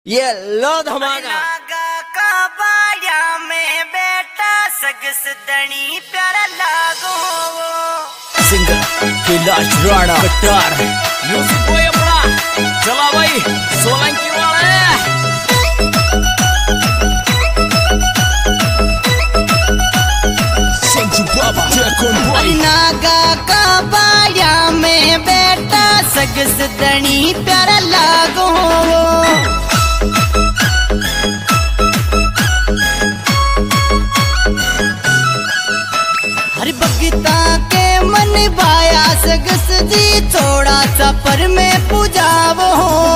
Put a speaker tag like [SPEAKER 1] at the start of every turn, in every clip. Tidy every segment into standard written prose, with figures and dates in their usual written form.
[SPEAKER 1] ये लो धमाका
[SPEAKER 2] बाड़ा में बेटा सगस दनी प्यारा लागो
[SPEAKER 1] singer Kailash Rana Kattar music boy अपना चला भाई सोलंकी वाले संजू बाबा
[SPEAKER 2] नागा का बाड़ा में बेटा सगस दनी प्यारा लागो हर भगता के मन बाया सगस जी थोड़ा सा पर में पूजावो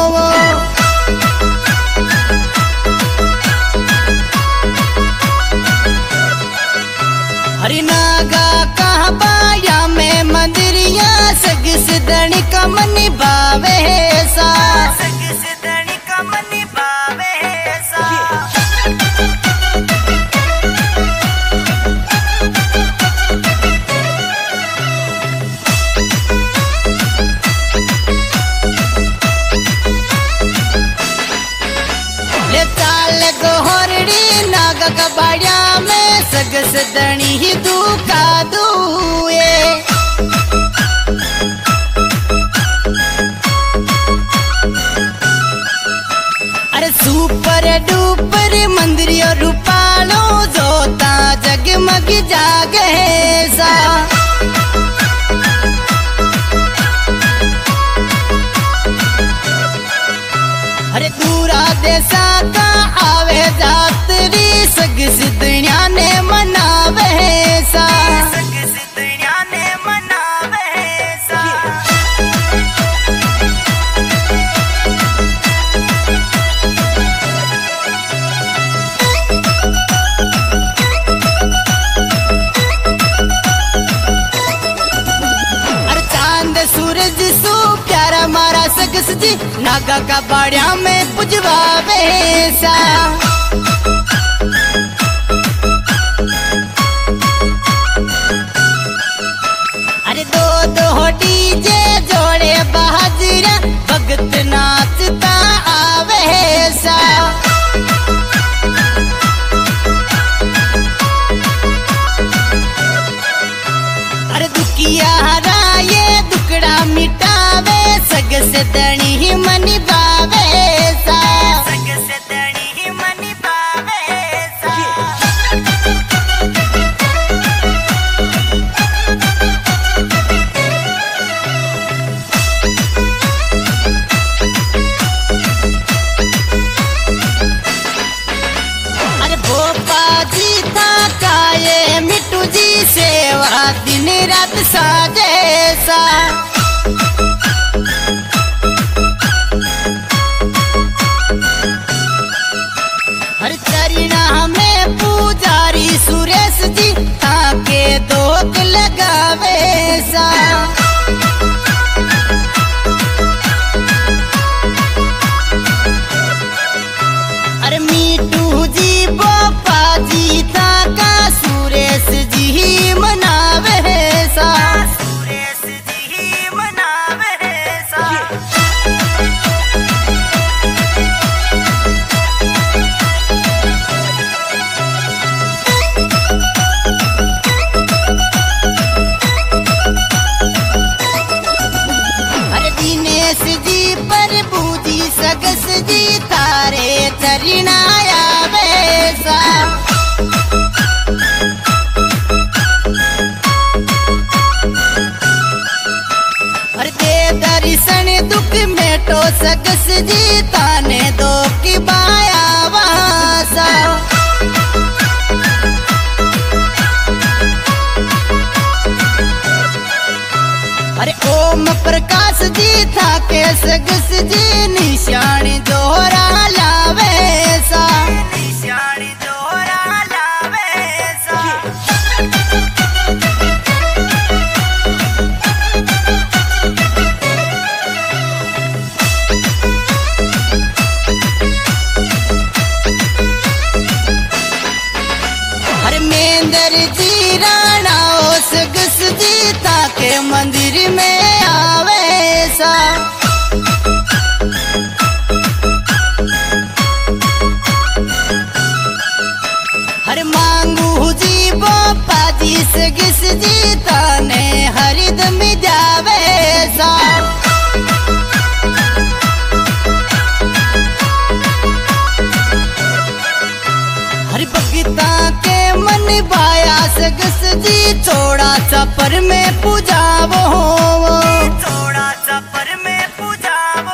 [SPEAKER 2] हरि नागा का बाया में मंदिरिया सगस दणी का मन बावे सा सगस दणी का मन बावे सा गोहरड़ी नागा का बाड़ा में सगस दणी ही दुका दुए अरे सुपर डुपर मंदिरियो रूपालो जोता जगमग जागे सा अरे दूरा देसा का आवे जातरी सगस दुनिया ने मनावे सा सगस दुनिया ने मनावे सा अरे चांद सूरज सो प्यारा मारा सगस जी नागा का बाड़ा में पुजवावे सा अरे दो दो डीजे जोड़े बहादुरा भगत नाचता आवे सा अरे दुखिया हराए दुकड़ा मिटावे सगस दणी ही मनी बावे सा सगस दणी ही मनी बावे सा अरे भोपा जी था काये मिट्टू जी सेवा दिन रात साजे सा हर चरिणा में पुजारी सुरेश जी ताके दोक लगावे सा अरे मीठू जी बोपा जी ताका सुरेश जी मनावे सा सुरेश जी मनावे सा दिनेश जी पर बूजी सगस जी तारे चरिणाया वैसा हर दे दर्शन दुख मेटो सगस जी ताने दो की बाया वासा अरे ओम प्रकाश जी था के सगस जी निशान दोहरा लावे सा निशान दोहरा लावे सा अरे मेंदर जी राणा सगस जी था के मंदिर में आवे सा सगिस जीता ने हरिदम जावे सा हरि भगता के मन बाया सगस जी चौड़ा सा पर में पूजावो चौड़ा सा पर में पूजावो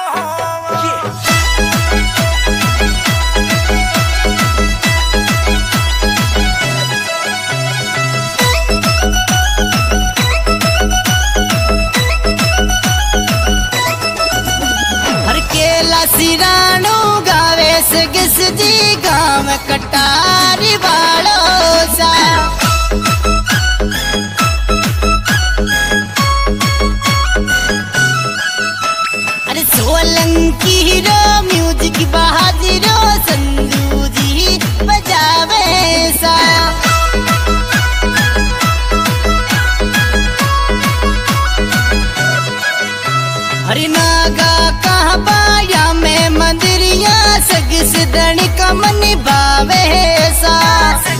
[SPEAKER 2] हर केला सिरानो गावे सगस जी गाँव कटारी वालो सा अरे सोलंकी रो म्यूजिक बहादुरो संधू जी बजावे सा हरि नागा कहाँ बाया में मंदिरिया सगिस दणिक मन भावे सा